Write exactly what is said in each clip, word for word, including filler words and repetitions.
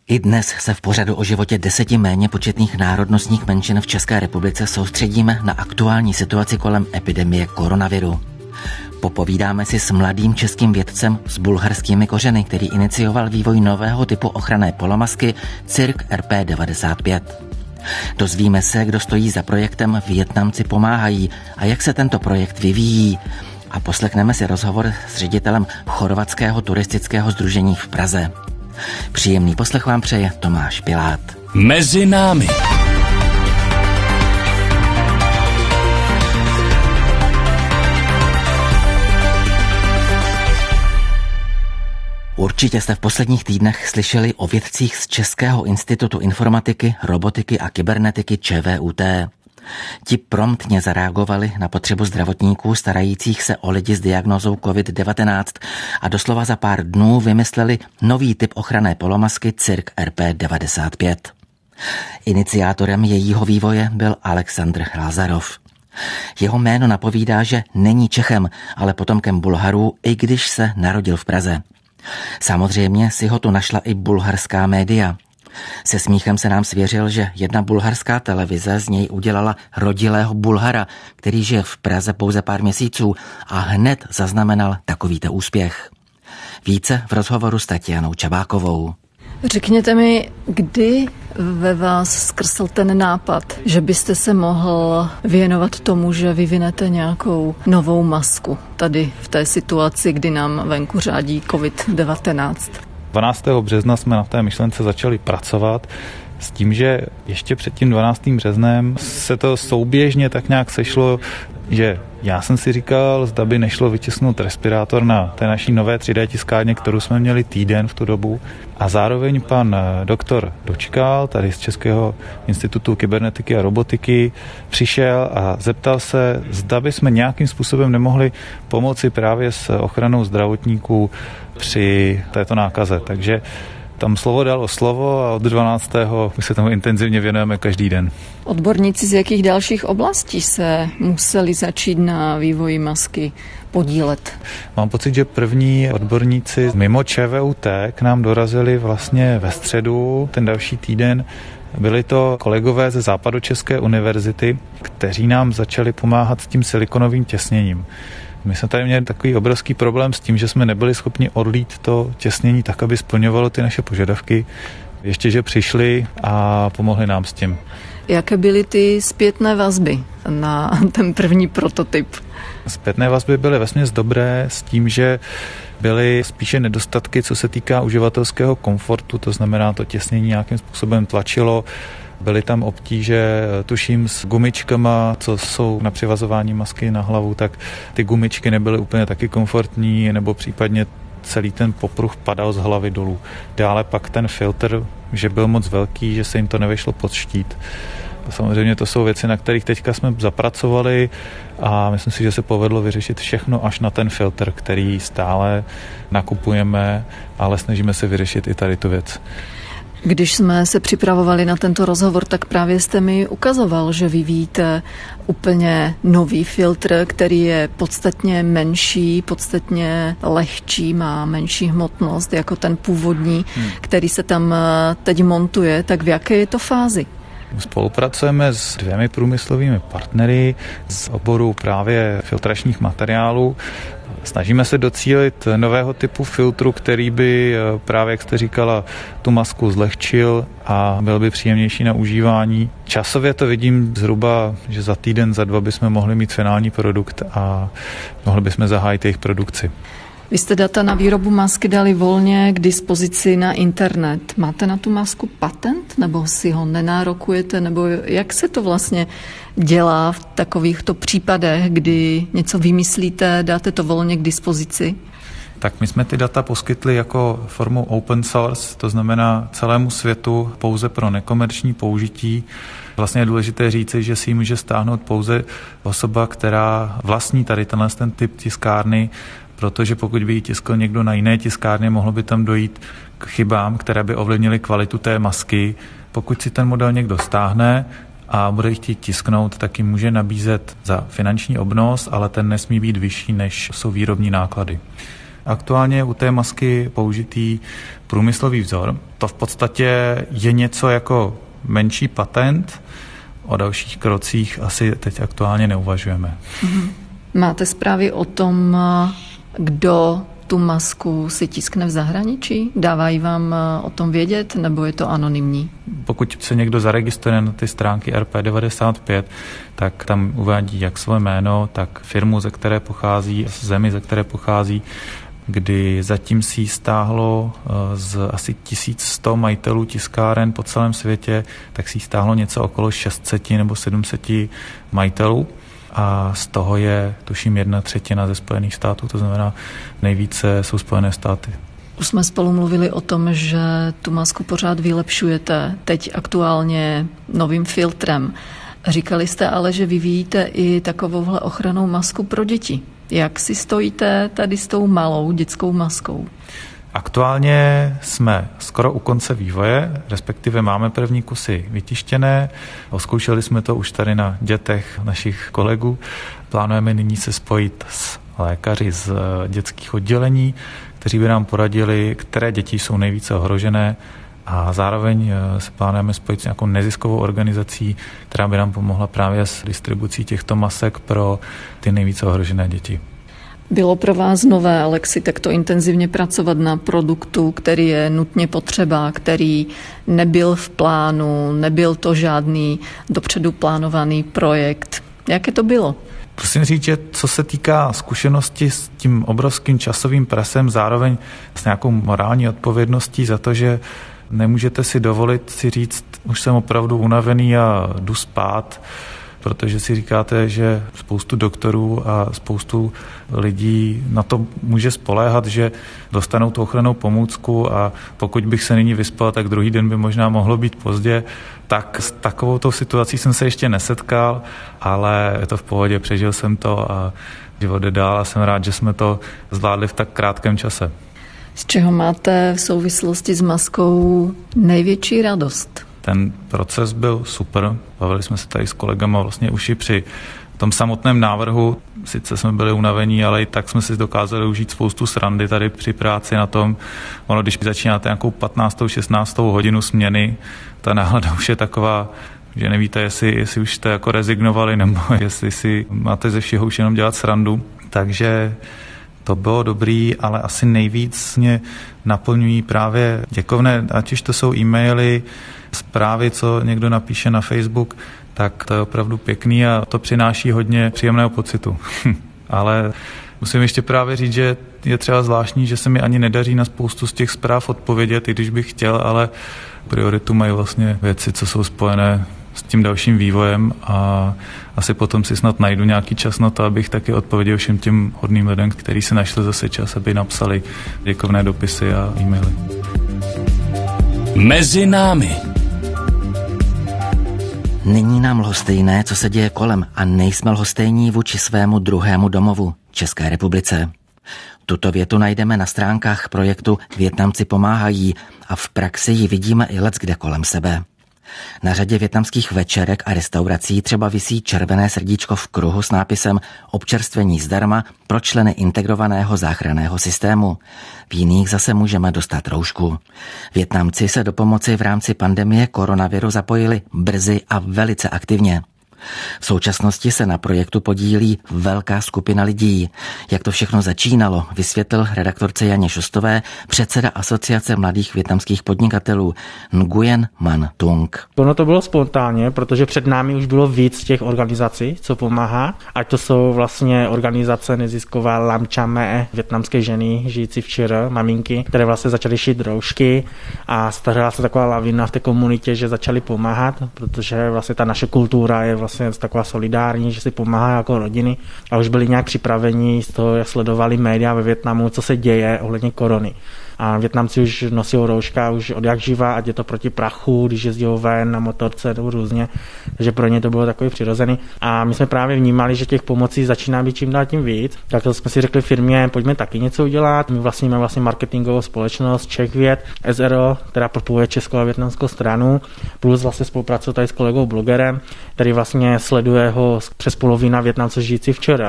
I dnes se v pořadu o životě deseti méně početných národnostních menšin v České republice soustředíme na aktuální situaci kolem epidemie koronaviru. Popovídáme si s mladým českým vědcem s bulharskými kořeny, který inicioval vývoj nového typu ochranné polomasky Circ R P devadesát pět. Dozvíme se, kdo stojí za projektem Vietnamci pomáhají a jak se tento projekt vyvíjí. A poslechneme si rozhovor s ředitelem chorvatského turistického sdružení v Praze. Příjemný poslech vám přeje Tomáš Pilát. Mezi námi. Určitě jste v posledních týdnech slyšeli o vědcích z Českého institutu informatiky, robotiky a kybernetiky Č V U T. Ti promptně zareagovali na potřebu zdravotníků starajících se o lidi s diagnózou covid devatenáct a doslova za pár dnů vymysleli nový typ ochranné polomasky Circ R P devadesát pět. Iniciátorem jejího vývoje byl Alexandr Lazarov. Jeho jméno napovídá, že není Čechem, ale potomkem Bulharů, i když se narodil v Praze. Samozřejmě si ho tu našla i bulharská média. Se smíchem se nám svěřil, že jedna bulharská televize z něj udělala rodilého Bulhara, který žije v Praze pouze pár měsíců a hned zaznamenal takovýto úspěch. Více v rozhovoru s Tatianou Čabákovou. Řekněte mi, kdy ve vás skrsl ten nápad, že byste se mohl věnovat tomu, že vyvinete nějakou novou masku tady v té situaci, kdy nám venku řádí covid devatenáct? dvanáctého března jsme na té myšlence začali pracovat s tím, že ještě před tím dvanáctým březnem se to souběžně tak nějak sešlo, že já jsem si říkal, zda by nešlo vytisknout respirátor na té naší nové tři dé tiskárně, kterou jsme měli týden v tu dobu. A zároveň pan doktor Dočkal, tady z Českého institutu kybernetiky a robotiky, přišel a zeptal se, zda by jsme nějakým způsobem nemohli pomoci právě s ochranou zdravotníků při této nákaze. Takže tam slovo dalo slovo a od dvanáctého my se tomu intenzivně věnujeme každý den. Odborníci z jakých dalších oblastí se museli začít na vývoji masky podílet? Mám pocit, že první odborníci mimo Č V U T k nám dorazili vlastně ve středu, ten další týden. Byli to kolegové ze Západočeské univerzity, kteří nám začali pomáhat s tím silikonovým těsněním. My jsme tady měli takový obrovský problém s tím, že jsme nebyli schopni odlít to těsnění tak, aby splňovalo ty naše požadavky. Ještě, že přišli a pomohli nám s tím. Jaké byly ty zpětné vazby na ten první prototyp? Zpětné vazby byly vesměs dobré s tím, že byly spíše nedostatky, co se týká uživatelského komfortu, to znamená, to těsnění nějakým způsobem tlačilo. Byly tam obtíže, tuším, s gumičkama, co jsou na přivazování masky na hlavu, tak ty gumičky nebyly úplně taky komfortní, nebo případně celý ten popruh padal z hlavy dolů. Dále pak ten filtr, že byl moc velký, že se jim to nevešlo pod štít. Samozřejmě to jsou věci, na kterých teďka jsme zapracovali a myslím si, že se povedlo vyřešit všechno až na ten filtr, který stále nakupujeme, ale snažíme se vyřešit i tady tu věc. Když jsme se připravovali na tento rozhovor, tak právě jste mi ukazoval, že vyvíjíte úplně nový filtr, který je podstatně menší, podstatně lehčí, má menší hmotnost jako ten původní, hmm. který se tam teď montuje. Tak v jaké je to fázi? Spolupracujeme s dvěmi průmyslovými partnery z oboru právě filtračních materiálů. Snažíme se docílit nového typu filtru, který by právě, jak jste říkala, tu masku zlehčil a byl by příjemnější na užívání. Časově to vidím zhruba, že za týden, za dva bychom mohli mít finální produkt a mohli bychom zahájit jejich produkci. Vy jste data na výrobu masky dali volně k dispozici na internet. Máte na tu masku patent, nebo si ho nenárokujete, nebo jak se to vlastně dělá v takovýchto případech, kdy něco vymyslíte, dáte to volně k dispozici? Tak my jsme ty data poskytli jako formou open source, to znamená celému světu pouze pro nekomerční použití. Vlastně je důležité říci, že si ji může stáhnout pouze osoba, která vlastní tady tenhle ten typ tiskárny, protože pokud by ji tiskl někdo na jiné tiskárně, mohlo by tam dojít k chybám, které by ovlivnily kvalitu té masky. Pokud si ten model někdo stáhne a bude ji chtít tisknout, tak ji může nabízet za finanční obnos, ale ten nesmí být vyšší, než jsou výrobní náklady. Aktuálně je u té masky použitý průmyslový vzor. To v podstatě je něco jako menší patent. O dalších krocích asi teď aktuálně neuvažujeme. Máte zprávy o tom, kdo tu masku si tiskne v zahraničí? Dávají vám o tom vědět, nebo je to anonymní? Pokud se někdo zaregistruje na ty stránky R P devadesát pět, tak tam uvádí jak své jméno, tak firmu, ze které pochází, zemi, ze které pochází, kdy zatím si ji stáhlo z asi tisíc sto majitelů tiskáren po celém světě, tak si ji stáhlo něco okolo šest set nebo sedm set majitelů. A z toho je, tuším, jedna třetina ze Spojených států, to znamená nejvíce jsou Spojené státy. Už jsme spolu mluvili o tom, že tu masku pořád vylepšujete, teď aktuálně novým filtrem. Říkali jste ale, že vyvíjíte i takovouhle ochrannou masku pro děti. Jak si stojíte tady s tou malou dětskou maskou? Aktuálně jsme skoro u konce vývoje, respektive máme první kusy vytištěné. Oskoušeli jsme to už tady na dětech našich kolegů. Plánujeme nyní se spojit s lékaři z dětských oddělení, kteří by nám poradili, které děti jsou nejvíce ohrožené, a zároveň se plánujeme spojit s nějakou neziskovou organizací, která by nám pomohla právě s distribucí těchto masek pro ty nejvíce ohrožené děti. Bylo pro vás nové, Alexi, takto intenzivně pracovat na produktu, který je nutně potřeba, který nebyl v plánu, nebyl to žádný dopředu plánovaný projekt. Jaké to bylo? Musím říct, že co se týká zkušenosti s tím obrovským časovým presem, zároveň s nějakou morální odpovědností za to, že nemůžete si dovolit si říct, už jsem opravdu unavený a jdu spát, protože si říkáte, že spoustu doktorů a spoustu lidí na to může spoléhat, že dostanou tu ochrannou pomůcku, a pokud bych se nyní vyspal, tak druhý den by možná mohlo být pozdě. Tak s takovouto situací jsem se ještě nesetkal, ale je to v pohodě, přežil jsem to a život jde dál a jsem rád, že jsme to zvládli v tak krátkém čase. Z čeho máte v souvislosti s maskou největší radost? Ten proces byl super. Bavili jsme se tady s kolegama vlastně už i při tom samotném návrhu. Sice jsme byli unavení, ale i tak jsme si dokázali užít spoustu srandy tady při práci na tom. Ono, když začínáte nějakou patnáctou, šestnáctou hodinu směny, ta nálada už je taková, že nevíte, jestli, jestli už jste jako rezignovali, nebo jestli si máte ze všeho už jenom dělat srandu. Takže to bylo dobrý, ale asi nejvíc mě naplňují právě děkovné, ať už to jsou e-maily, zprávy, co někdo napíše na Facebook, tak to je opravdu pěkný a to přináší hodně příjemného pocitu. Ale musím ještě právě říct, že je třeba zvláštní, že se mi ani nedaří na spoustu z těch zpráv odpovědět, i když bych chtěl, ale prioritu mají vlastně věci, co jsou spojené s tím dalším vývojem, a asi potom si snad najdu nějaký čas na to, abych taky odpověděl všem těm hodným lidem, kteří se našli zase čas, aby napsali děkovné dopisy a e-maily. Mezi námi. Není nám lhostejné, co se děje kolem, a nejsme lhostejní vůči svému druhému domovu, České republice. Tuto větu najdeme na stránkách projektu Vietnamci pomáhají a v praxi ji vidíme i leckde kolem sebe. Na řadě vietnamských večerek a restaurací třeba visí červené srdíčko v kruhu s nápisem Občerstvení zdarma pro členy integrovaného záchranného systému. V jiných zase můžeme dostat roušku. Vietnamci se do pomoci v rámci pandemie koronaviru zapojili brzy a velice aktivně. V současnosti se na projektu podílí velká skupina lidí. Jak to všechno začínalo, vysvětlil redaktorce Janě Šustové předseda Asociace mladých vietnamských podnikatelů Nguyen Man Tung. Ono to bylo spontánně, protože před námi už bylo víc těch organizací, co pomáhá. Ať to jsou vlastně organizace nezisková Lam Chame, vietnamské ženy žijící v Čir, maminky, které vlastně začaly šít roušky a stahla se taková lavina v té komunitě, že začaly pomáhat, protože vlastně ta naše kultura je vlastně taková solidární, že si pomáhá jako rodiny, a už byli nějak připraveni z toho, jak sledovali média ve Vietnamu, co se děje ohledně korony. A Vietnamci už nosí rouška už od jak živa, ať je to proti prachu, když jezdí ven na motorce nebo různě, takže pro ně to bylo takový přirozený. A my jsme právě vnímali, že těch pomocí začíná být čím dál tím víc. Tak jsme si řekli firmě, pojďme taky něco udělat. My vlastníme vlastně marketingovou společnost Czechviet S R O, která propojuje českou a vietnamskou stranu, plus vlastně spolupracuje tady s kolegou blogerem, který vlastně sleduje ho přes polovina Vietnamců žijící v Čer.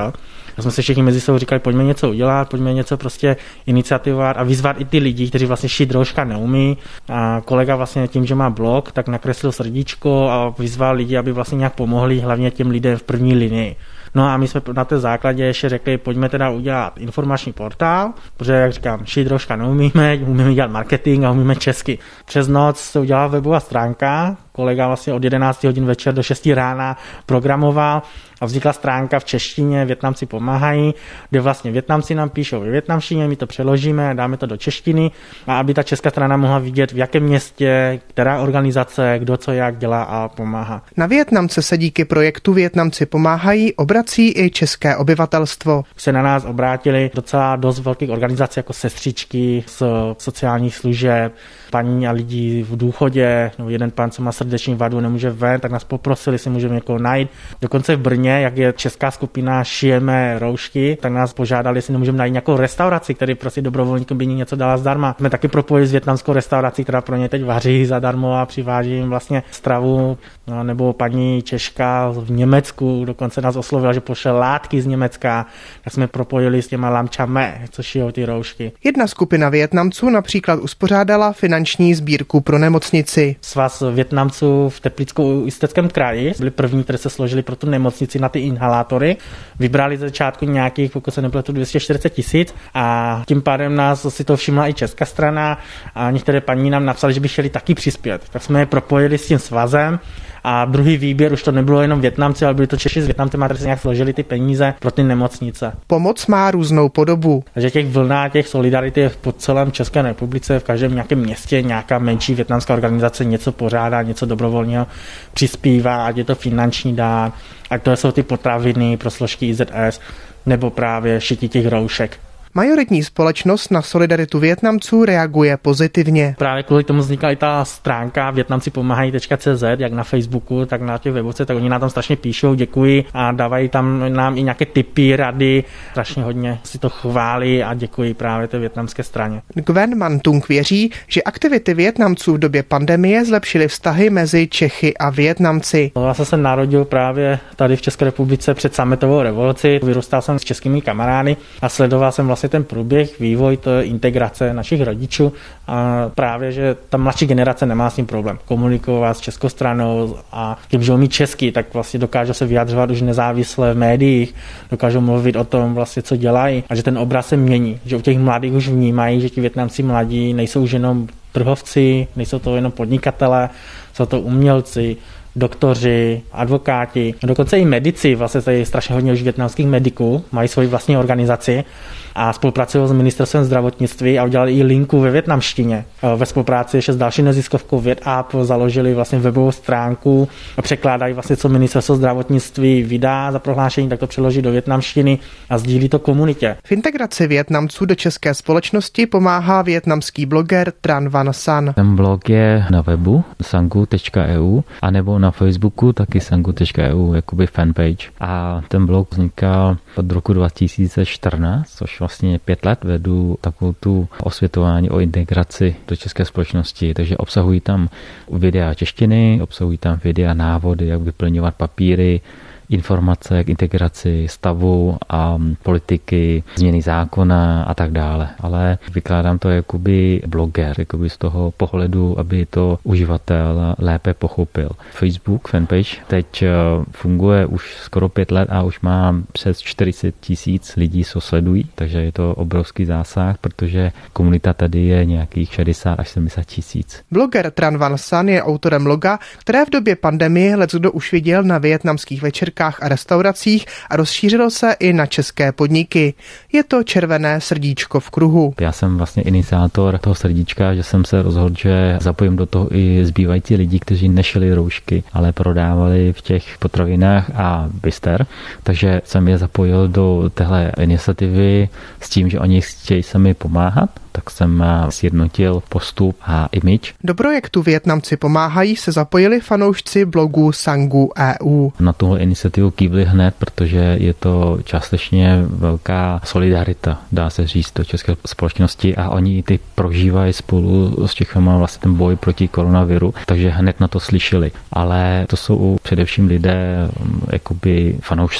A jsme se všichni mezi sebou říkali, pojďme něco udělat, pojďme něco prostě iniciativovat a vyzvat i ty lidi, kteří vlastně šít rouška neumí. A kolega vlastně tím, že má blog, tak nakreslil srdíčko a vyzval lidi, aby vlastně nějak pomohli, hlavně těm lidem v první linii. No a my jsme na té základě ještě řekli, pojďme teda udělat informační portál, protože, jak říkám, šít rouška neumíme, umíme dělat marketing a umíme česky. Přes noc se udělala webová stránka, kolega vlastně od jedenácti hodin večer do šesti rána programoval a vznikla stránka v češtině Vietnamci pomáhají, kde vlastně Vietnamci nám píšou ve vietnamštině, my to přeložíme, dáme to do češtiny a aby ta česká strana mohla vidět, v jakém městě, která organizace, kdo co jak dělá a pomáhá. Na Vietnamce se díky projektu Vietnamci pomáhají obrací i české obyvatelstvo. Se na nás obrátili docela dost velkých organizací jako sestřičky z sociálních služeb, paní a lidi v důchodě, nebo jeden pán, co má srdeční vadu, nemůže ven, tak nás poprosili, jestli můžeme někoho najít. Dokonce v Brně, jak je česká skupina Šijeme roušky, tak nás požádali, jestli nemůžeme najít nějakou restauraci, který prostě dobrovolníkům by něco dala zdarma. Jsme taky propojili s vietnamskou restaurací, která pro ně teď vaří zadarmo a přiváží jim vlastně stravu. No, nebo paní Češka v Německu dokonce nás oslovila, že pošle látky z Německa, tak jsme propojili s těma lamčame, co šijou ty roušky. Jedna skupina Vietnamců například uspořádala finanční sbírku pro nemocnici. Svaz Vietnamců v Teplicko-Ústeckém kraji byli první, kteří se složili pro tu nemocnici na ty inhalátory. Vybrali ze začátku nějakých, pokud se nepletu, dvě stě čtyřicet tisíc a tím pádem nás si to všimla i česká strana a některé paní nám napsali, že by chtěli taky přispět. Tak jsme je propojili s tím svazem. A druhý výběr už to nebylo jenom Vietnamci, ale byli to Češi s Vietnamci, kteří nějak složili ty peníze pro ty nemocnice. Pomoc má různou podobu. Takže těch vlnách, těch solidarity je po celém České republice, v každém nějakém městě nějaká menší vietnamská organizace něco pořádá, něco dobrovolného přispívá, ať je to finanční dár, ať to jsou ty potraviny pro složky I Z S, nebo právě šití těch roušek. Majoritní společnost na solidaritu Vietnamců reaguje pozitivně. Právě kvůli tomu vznikla i ta stránka vietnamci pomáhají tečka cé zet, jak na Facebooku, tak na těch webovce, tak oni nám tam strašně píšou, děkuji a dávají tam nám i nějaké tipy, rady, strašně hodně si to chválí a děkuji právě té vietnamské straně. Nguyen Man Tung věří, že aktivity Vietnamců v době pandemie zlepšily vztahy mezi Čechy a Vietnamci. Já jsem se narodil právě tady v České republice před sametovou revoluci, vyrůstal jsem s českými kamarády a sledoval jsem vlastně ten průběh, vývoj, to je integrace našich rodičů a právě, že ta mladší generace nemá s tím problém komunikovat s českou stranou a tím, že umí česky, tak vlastně dokážou se vyjadřovat už nezávisle v médiích, dokážou mluvit o tom vlastně, co dělají a že ten obraz se mění, že u těch mladých už vnímají, že ti Vietnamci mladí nejsou už jenom trhovci, nejsou to jenom podnikatelé, jsou to umělci, doktoři, advokáti, dokonce i medici, vlastně tady je strašně hodně už vietnamských mediků, mají svoji vlastní organizaci a spolupracují s ministerstvem zdravotnictví a udělali i linku ve vietnamštině. Ve spolupráci ještě s další neziskovkou VietApp založili vlastně webovou stránku a překládají vlastně, co ministerstvo zdravotnictví vydá za prohlášení, tak to přeloží do vietnamštiny a sdílí to komunitě. V integraci Vietnamců do české společnosti pomáhá vietnamský bloger Tran Van San. Ten blog je na webu sangu tečka e u a nebo na Facebooku taky sangu tečka e u, jakoby fanpage. A ten blog vznikal od roku dva tisíce čtrnáct, což vlastně pět let vedu takovou tu osvětování o integraci do české společnosti, takže obsahují tam videa češtiny, obsahují tam videa návody, jak vyplňovat papíry, informace k integraci stavu a politiky, změny zákona a tak dále. Ale vykládám to jakoby bloger, jakoby z toho pohledu, aby to uživatel lépe pochopil. Facebook, fanpage, teď funguje už skoro pět let a už má přes čtyřicet tisíc lidí, co sledují, takže je to obrovský zásah, protože komunita tady je nějakých šedesát až sedmdesát tisíc. Bloger Tran Van San je autorem bloga, které v době pandemie leckdo už viděl na vietnamských večerkách a restauracích a rozšířilo se i na české podniky. Je to červené srdíčko v kruhu. Já jsem vlastně iniciátor toho srdíčka, že jsem se rozhodl, že zapojím do toho i zbývající lidi, kteří nešili roušky, ale prodávali v těch potravinách a bister. Takže jsem je zapojil do téhle iniciativy s tím, že oni chtějí sami pomáhat. Tak jsem sjednotil postup a image. Do projektu Vietnamci pomáhají se zapojili fanoušci blogu Sangu tečka e u. Na tuhle iniciativu kývli hned, protože je to částečně velká solidarita, dá se říct, do české společnosti a oni ty prožívají spolu s Čechama vlastně ten boj proti koronaviru, takže hned na to slyšeli. Ale to jsou především lidé, jakoby fanoušci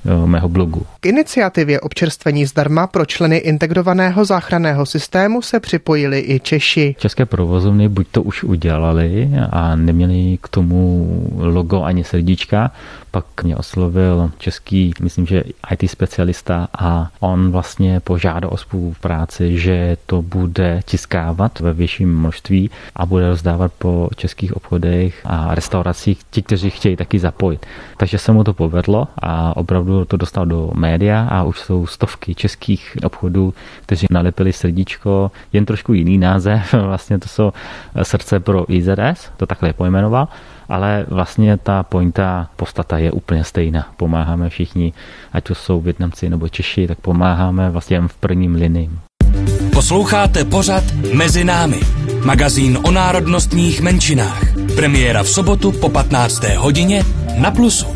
mého blogu. K iniciativě občerstvení zdarma pro členy integrovaného záchranného systému se připojili i Češi. České provozovny buď to už udělali a neměli k tomu logo ani srdíčka, pak mě oslovil český, myslím, že í té specialista a on vlastně požádal o spolupráci, že to bude tiskávat ve větším množství a bude rozdávat po českých obchodech a restauracích ti, kteří chtějí taky zapojit. Takže se mu to povedlo a opravdu to dostal do média a už jsou stovky českých obchodů, kteří nalepili srdíčko, jen trošku jiný název, vlastně to jsou srdce pro í zet es, to takhle pojmenoval, ale vlastně ta pointa, podstata je úplně stejná. Pomáháme všichni, ať to jsou Vietnamci nebo Češi, tak pomáháme vlastně v prvním linii. Posloucháte pořad Mezi námi, magazín o národnostních menšinách. Premiéra v sobotu po patnácté hodině na Plusu.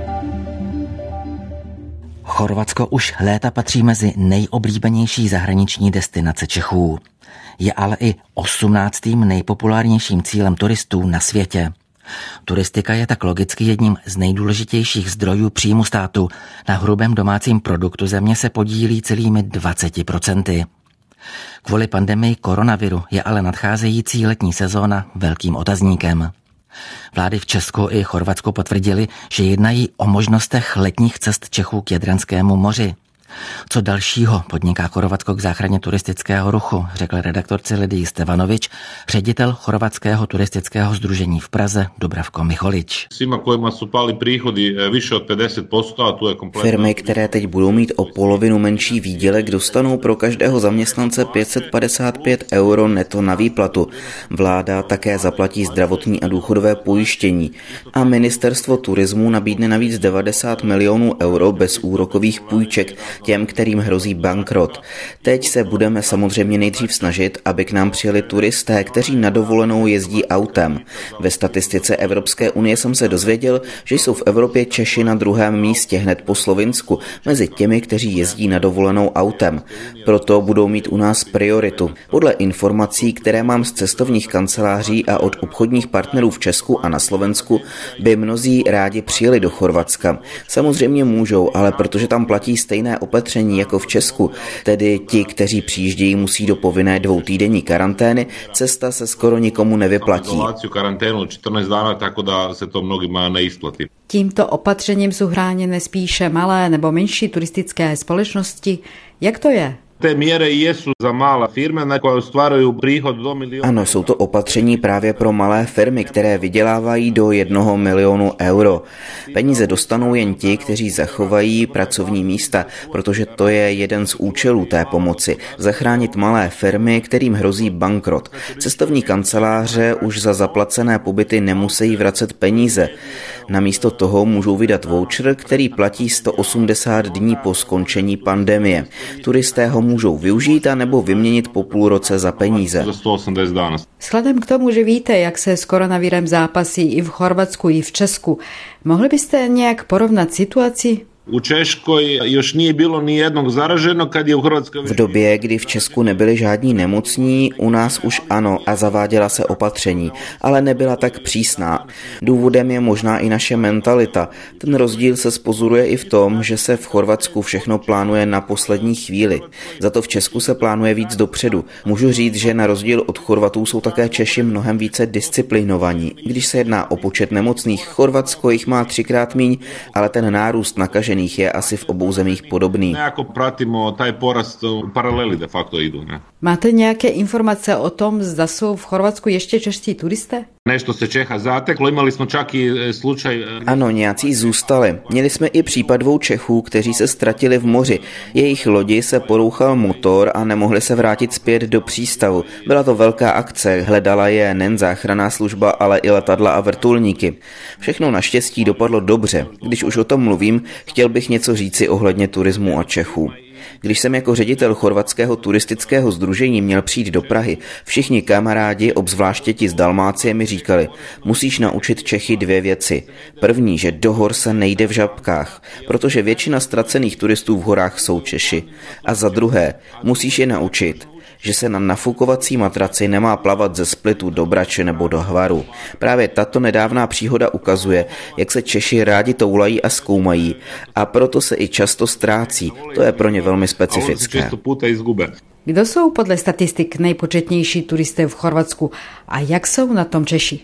Chorvatsko už léta patří mezi nejoblíbenější zahraniční destinace Čechů. Je ale i osmnáctým nejpopulárnějším cílem turistů na světě. Turistika je tak logicky jedním z nejdůležitějších zdrojů příjmu státu. Na hrubém domácím produktu země se podílí celými dvaceti procenty. Kvůli pandemii koronaviru je ale nadcházející letní sezóna velkým otazníkem. Vlády v Česku i Chorvatsku potvrdili, že jednají o možnostech letních cest Čechů k Jadranskému moři. Co dalšího podniká Chorvatsko k záchraně turistického ruchu, řekl redaktorce Lidii Stevanovič, ředitel Chorvatského turistického sdružení v Praze Dubravko Micholič. Firmy, které teď budou mít o polovinu menší výdělek, dostanou pro každého zaměstnance pět set padesát pět euro neto na výplatu. Vláda také zaplatí zdravotní a důchodové pojištění a ministerstvo turismu nabídne navíc devadesát milionů euro bez úrokových půjček těm, kterým hrozí bankrot. Teď se budeme samozřejmě nejdřív snažit, aby k nám přijeli turisté, kteří na dovolenou jezdí autem. Ve statistice Evropské unie jsem se dozvěděl, že jsou v Evropě Češi na druhém místě hned po Slovinsku mezi těmi, kteří jezdí na dovolenou autem. Proto budou mít u nás prioritu. Podle informací, které mám z cestovních kanceláří a od obchodních partnerů v Česku a na Slovensku, by mnozí rádi přijeli do Chorvatska. Samozřejmě můžou, ale protože tam platí stejné opatření jako v Česku, tedy ti, kteří přijíždějí, musí do povinné dvoutýdenní karantény, cesta se skoro nikomu nevyplatí. Tímto opatřením jsou chráněné spíše malé nebo menší turistické společnosti. Jak to je? Te mjere jesu za mala firme na koje ostvaruju prihod do miliona. Ano, jsou to opatření právě pro malé firmy, které vydělávají do jednoho milionu euro. Peníze dostanou jen ti, kteří zachovají pracovní místa, protože to je jeden z účelů té pomoci. Zachránit malé firmy, kterým hrozí bankrot. Cestovní kanceláře už za zaplacené pobyty nemusí vracet peníze. Namísto toho můžou vydat voucher, který platí sto osmdesát dní po skončení pandemie. Turisté ho můžou využít a nebo vyměnit po půl roce za peníze. Vzhledem k tomu, že víte, jak se s koronavirem zápasí i v Chorvatsku, i v Česku, mohli byste nějak porovnat situaci? U Češkoj još nije bilo ni jednog zaraženog kad je u Hrvatskoj. V době, kdy v Česku nebyli žádní nemocní, u nás už ano a zaváděla se opatření, ale nebyla tak přísná. Důvodem je možná i naše mentalita. Ten rozdíl se zpozoruje i v tom, že se v Chorvatsku všechno plánuje na poslední chvíli. Za to v Česku se plánuje víc dopředu. Můžu říct, že na rozdíl od Chorvatů jsou také Češi mnohem více disciplinovaní. Když se jedná o počet nemocných, Chorvatsko jich má třikrát míň, ale ten nárůst nakažených je asi v obou zemích podobný. Jako pratimo taj porast, paralely de facto idu. Ne? Máte nějaké informace o tom, zda jsou v Chorvatsku ještě čeští turisté? Nešto se Čecha zateklo, imali jsme čak i slučaj. Ano, nějací zůstali. Měli jsme i případ dvou Čechů, kteří se ztratili v moři. Jejich lodi se porouchal motor a nemohli se vrátit zpět do přístavu. Byla to velká akce, hledala je nejen záchranná služba, ale i letadla a vrtulníky. Všechno naštěstí dopadlo dobře. Když už o tom mluvím, chtěl bych něco říci ohledně turismu a Čechů. Když jsem jako ředitel Chorvatského turistického sdružení měl přijít do Prahy, všichni kamarádi, obzvláště ti z Dalmácie, mi říkali, musíš naučit Čechy dvě věci. První, že do hor se nejde v žabkách, protože většina ztracených turistů v horách jsou Češi. A za druhé, musíš je naučit, že se na nafukovací matraci nemá plavat ze Splitu do Brače nebo do Hvaru. Právě tato nedávná příhoda ukazuje, jak se Češi rádi toulají a zkoumají a proto se i často ztrácí. To je pro ně velmi specifické. Kdo jsou podle statistik nejpočetnější turisté v Chorvatsku a jak jsou na tom Češi?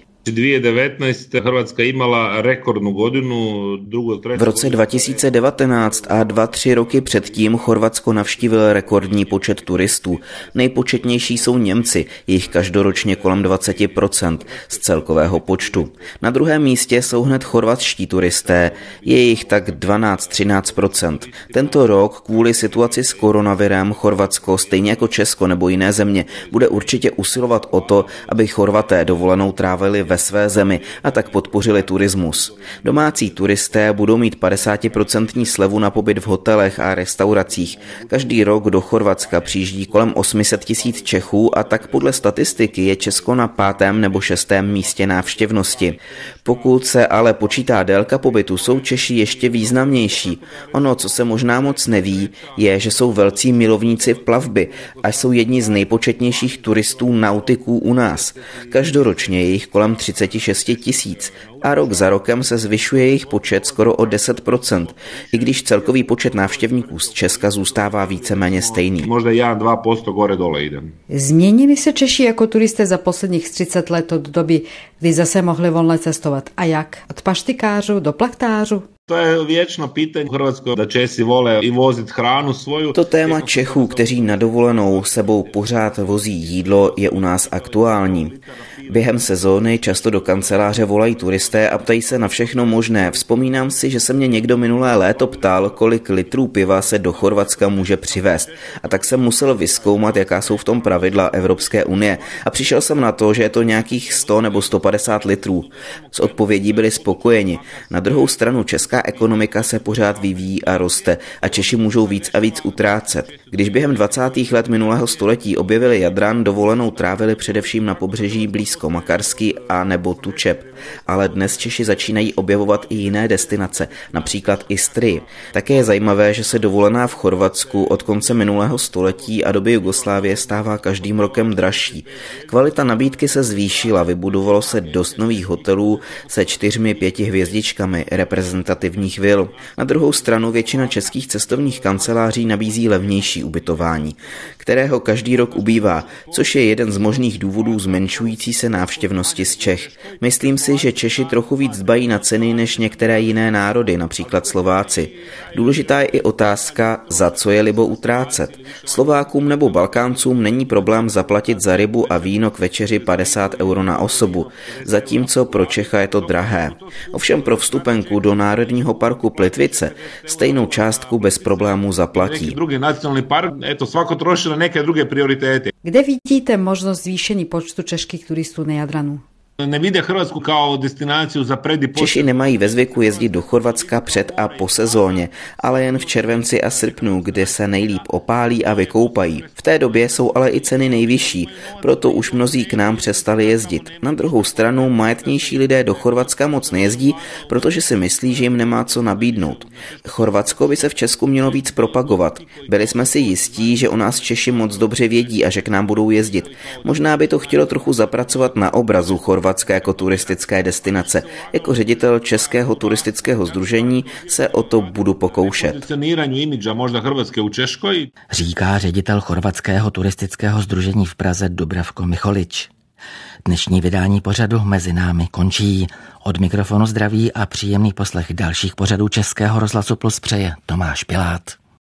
V roce dva tisíce devatenáct a dva, tři roky předtím Chorvatsko navštívil rekordní počet turistů. Nejpočetnější jsou Němci, jich každoročně kolem dvacet procent z celkového počtu. Na druhém místě jsou hned chorvatští turisté, je jich tak dvanáct až třináct procent. Tento rok kvůli situaci s koronavirem Chorvatsko, stejně jako Česko nebo jiné země, bude určitě usilovat o to, aby Chorvaté dovolenou trávili ve své zemi a tak podpořili turismus. Domácí turisté budou mít padesát procent slevu na pobyt v hotelech a restauracích. Každý rok do Chorvatska přijíždí kolem osm set tisíc Čechů a tak podle statistiky je Česko na pátém nebo šestém místě návštěvnosti. Pokud se ale počítá délka pobytu, jsou Češi ještě významnější. Ono, co se možná moc neví, je, že jsou velcí milovníci v plavby a jsou jedni z nejpočetnějších turistů nautiků u nás. Každoročně je jich kolem třicet šest tisíc a rok za rokem se zvyšuje jejich počet skoro o deset procent, i když celkový počet návštěvníků z Česka zůstává víceméně stejný. Možná jeden až dva procenta gore dole jde. Změnili se Češi jako turisté za posledních třicet let od doby, kdy zase mohli volně cestovat. A jak? Od paštikářů do plachtářů? To je věčno pitanje Hrvatsko, da Česi vole i vozit hranu svoju. To téma Čechů, kteří na dovolenou sebou pořád vozí jídlo, je u nás aktuální. Během sezóny často do kanceláře volají turisté a ptají se na všechno možné. Vzpomínám si, že se mě někdo minulé léto ptal, kolik litrů piva se do Chorvatska může přivést. A tak jsem musel vyzkoumat, jaká jsou v tom pravidla Evropské unie. A přišel jsem na to, že je to nějakých sto nebo sto padesát litrů. S odpovědí byli spokojeni. Na druhou stranu česká ekonomika se pořád vyvíjí a roste a Češi můžou víc a víc utrácet. Když během dvacátých let minulého století objevili Jadran, dovolenou trávili především na pobřeží blízko Makarsky a nebo Tučep. Ale dnes Češi začínají objevovat i jiné destinace, například Istrii. Také je zajímavé, že se dovolená v Chorvatsku od konce minulého století a doby Jugoslávie stává každým rokem dražší. Kvalita nabídky se zvýšila, vybudovalo se dost nových hotelů se čtyřmi pěti hvězdičkami, reprezentativních vil. Na druhou stranu většina českých cestovních kanceláří nabízí levnější ubytování, kterého každý rok ubývá, což je jeden z možných důvodů zmenšující se návštěvnosti z Čech. Myslím si, že Češi trochu víc dbají na ceny než některé jiné národy, například Slováci. Důležitá je i otázka, za co je libo utrácet. Slovákům nebo Balkáncům není problém zaplatit za rybu a víno k večeři padesát euro na osobu, zatímco pro Čecha je to drahé. Ovšem pro vstupenku do Národního parku Plitvice stejnou částku bez problémů zaplatí. Druhý nacionální park, to svako troši na nějaké druhé prioritety. Kde vidíte možnost zvýšení počtu českých turistů na Jadranu? Nevide Hrvatsku kao destinaciju za pred i Češi nemají ve zvyku jezdit do Chorvatska před a po sezóně, ale jen v červenci a srpnu, kde se nejlíp opálí a vykoupají. V té době jsou ale i ceny nejvyšší, proto už mnozí k nám přestali jezdit. Na druhou stranu majetnější lidé do Chorvatska moc nejezdí, protože si myslí, že jim nemá co nabídnout. Chorvatsko by se v Česku mělo víc propagovat. Byli jsme si jistí, že o nás Češi moc dobře vědí a že k nám budou jezdit. Možná by to chtělo trochu zapracovat na obrazu Chorvatska jako turistické destinace. Jako ředitel Českého turistického sdružení se o to budu pokoušet. Říká ředitel Chorvatského turistického sdružení v Praze Dubravko Micholič. Dnešní vydání pořadu Mezi námi končí. Od mikrofonu zdraví a příjemný poslech dalších pořadů Českého rozhlasu Plus přeje Tomáš Pilát.